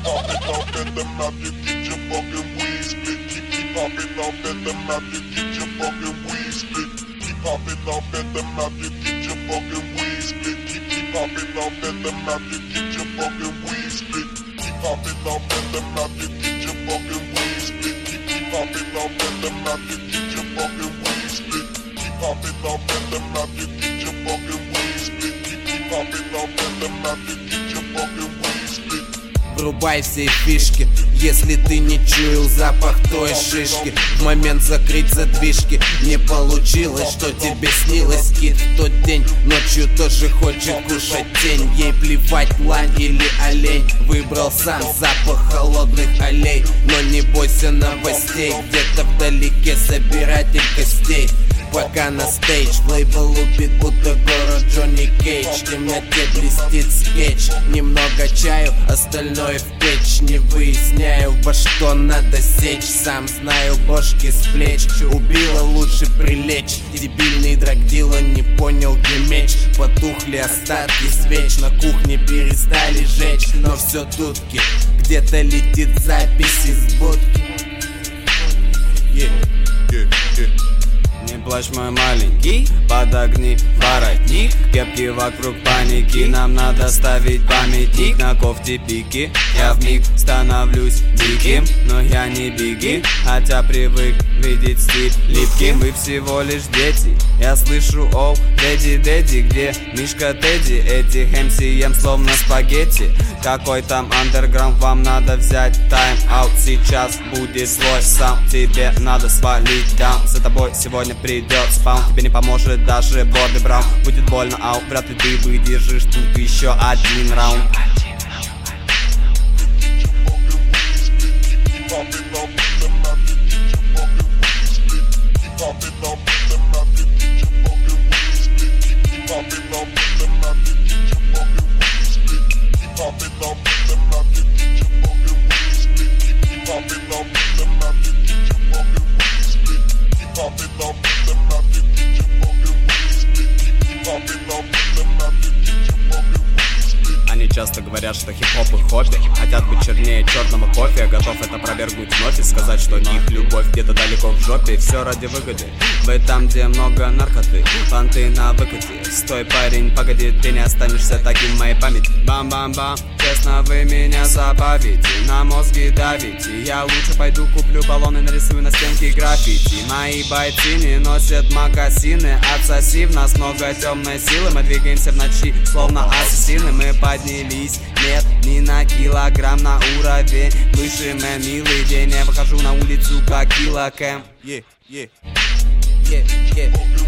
popping off at the mouth, you get your fucking weed split. Keep popping off at the mouth, you get your fucking weed split. Keep popping off at the mouth, you get your fucking weed split. Keep popping off at the mouth, you get your fucking weed split. Keep popping off at the mouth, you get your fucking weed split. Keep popping off at the mouth, you get your fucking weed split. Keep popping off at the mouth, you get your fucking weed split. Keep popping off at the mouth, you get your fucking weed split. Врубай все фишки, если ты не чуял запах той шишки. В момент закрыть задвижки не получилось, что тебе снилось. Кит в тот день ночью тоже хочет кушать тень. Ей плевать, лань или олень. Выбрал сам запах холодных аллей. Но не бойся новостей, где-то вдалеке собиратель костей. Пока на стейдж лейбл лупит, будто город Джонни Кейдж. В темноте блестит скетч. Немного чаю, остальное в печь. Не выясняю, во что надо сечь. Сам знаю, бошки с плеч. Убила, лучше прилечь. Дебильный драгдила не понял, где меч. Потухли остатки свеч. На кухне перестали жечь. Но все дудки, где-то летит запись из будки. Не плачь, мой маленький, подогни воротник. Кепки вокруг паники, нам надо ставить памятник. На кофте пики, я вмиг становлюсь диким. Но я не биги, хотя привык видеть стиль липким. Вы всего лишь дети, я слышу: оу, дэдди, дэдди, где Мишка Тедди? Этих MCM словно спагетти. Какой там андерграунд, вам надо взять тайм-аут. Сейчас будет злой сам, тебе надо свалить даун. За тобой сегодня придет спаун, тебе не поможет даже Бобби Браун. Будет больно, ау, вряд ли ты выдержишь тут еще один раунд. Они часто говорят, что хип-хоп их хобби. Хотят быть чернее черного кофе. Я готов это опровергнуть вновь и сказать, что их любовь где-то далеко в жопе. И все ради выгоды. Вы там, где много наркоты, фанты на выкате. Стой, парень, погоди, ты не останешься таким в моей памяти. Бам-бам-бам, честно, вы меня забавите, на мозги давите. Я лучше пойду куплю баллоны, нарисую на стенке граффити. Мои бойцы не носят мокасины. Отсоси, в нас много темной силы. Мы двигаемся в ночи, словно ассасины. Мы поднялись, нет, не на килограмм, на уровень выше, мой милый день. Я выхожу на улицу, как килокэм. Yeah.